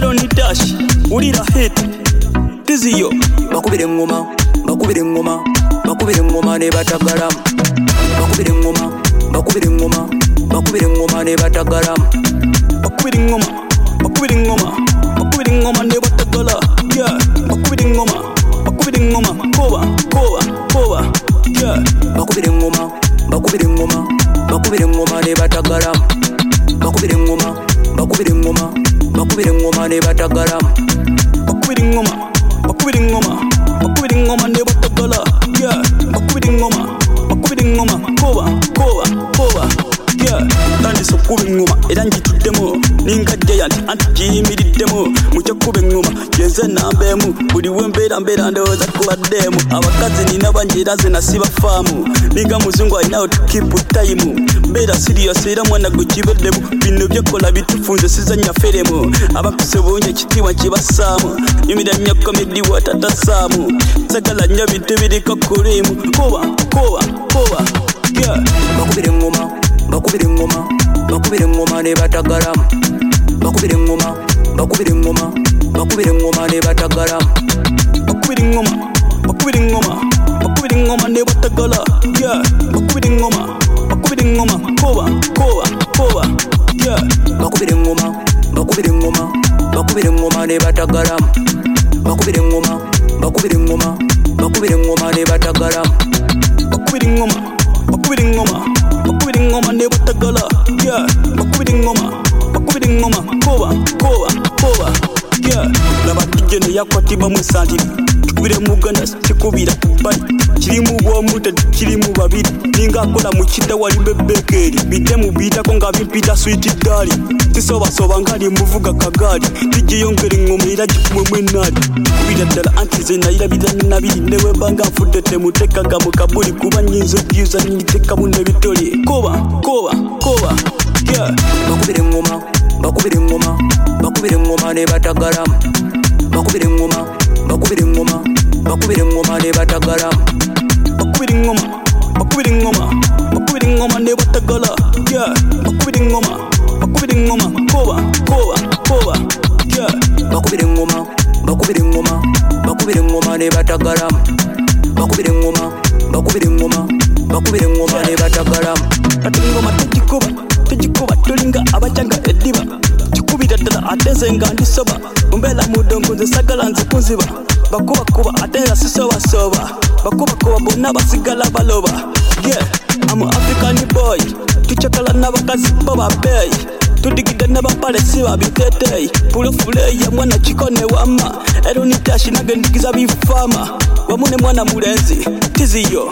Eroni Dash, Urira hit. Tiziyo, bakubire ngoma, bakubire ngoma, bakubire ngoma ne batagaram. Bakubire ngoma, bakubire ngoma, bakubire ngoma ne batagaram. Bakubire ngoma, bakubire ngoma, bakubire ngoma ne batagala. Yeah, bakubire ngoma, bakubire ngoma, koba, koba, koba. Yeah, bakubire ngoma, bakubire ngoma, bakubire ngoma ne batagaram. Bakubire ngoma, bakubire ngoma, bakubire ngoma ne batagaram. Bakubire ngoma, bakubire ngoma, bakubire ngoma ne batagala. Yeah, bakubire ngoma, bakubire ngoma, koba, koba, koba. Yeah, nandi so kubire ngoma era njituddemo ninga giant antiyimiriddemo mucyo kubire ngoma yenze nambemu buli wembeera mbeera ndowooza kubaddemu abakazi nina banjira ze nasiba faamu ninga muzungu alinawo to keep time mbeera serious era mwana gwe kibeddemu bino byekola bitufunze sizanya feremu abampise bungi ekitiibwa kibasaamu nyumira nnyo komedi watatasaamu sagala nnyo bintu biriko kulimu koba koba koba. Yeah, bakubire ngoma, bakubire ngoma, bakubire ngoma ne batagaram. Bakubire ngoma, bakubire ngoma, bakubire ngoma ne batagaram. Bakubire ngoma, bakubire ngoma, bakubire ngoma ne batagala. Yeah, bakubire ngoma, bakubire ngoma, koba, koba, koba. Yeah, bakubire ngoma, bakubire ngoma, bakubire ngoma ne batagaram. Bakubire ngoma, bakubire ngoma, bakubire ngoma ne batagaram. Bakubire ngoma, bakubire ngoma, bakubire ngoma ne batagala. Yeah, bakubire ngoma, bakubire ngoma, koba, koba, koba. Yeah, laba DJ ne yakwatibwa mu santiri tukubire mu Uganda kikubira kubali kirimu bw'omuntu kirimu babiri ninga akola mu kidda wali bebekeri bidde mu bitako nga bimpita sweet dali tisobasoba ngali muvuga kagaali DJ yongere ngoma era gikumwe mwenali kubira ddala anti ze nayirabira nabiri newe banga nfudde temutekaga mu kabuli kuba nyinzo byuza niteka mu nebitoli koba koba koba. Yeah, bakubire ngoma, bakubire ngoma, bakubire ngoma ne batagaram. Bakubire ngoma, bakubire ngoma, bakubire ngoma ne batagaram. Bakubire ngoma, bakubire ngoma, bakubire ngoma ne batagala. Yeah, bakubire ngoma, bakubire ngoma, koba, koba, koba. Yeah, bakubire ngoma, bakubire ngoma, bakubire ngoma ne batagaram. Bakubire ngoma, bakubire ngoma, bakubire ngoma ne batagaram. Kati ngoma tegikuba, tegikuba tulinga abajanga ediba. Kikubira ddala ate nze nga ndisoba mbeera mu ddongo nze sagala nzikunziba bakubakuba ate nga sisobasoba bakubakuba bonna basigala baloba. Yeah, I'm an African boy tucakala n'abakazi bo babeeyi tudigidde n'abapale si babiteteeyi pulofuleya mwana kikone wamma Eroni Dash nage ndigiza bifaama wamu ne mwana mulenzi Tiziyo.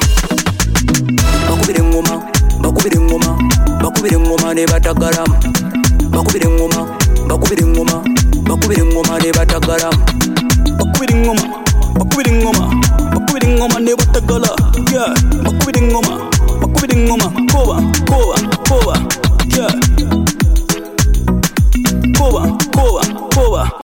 Bakubire ngoma, bakubire ngoma, bakubire ngoma ne batagaram. Bakubire ngoma, bakubire ngoma, bakubire ngoma ne batagaram. Bakubire ngoma, bakubire ngoma, bakubire ngoma ne batagala. Yeah,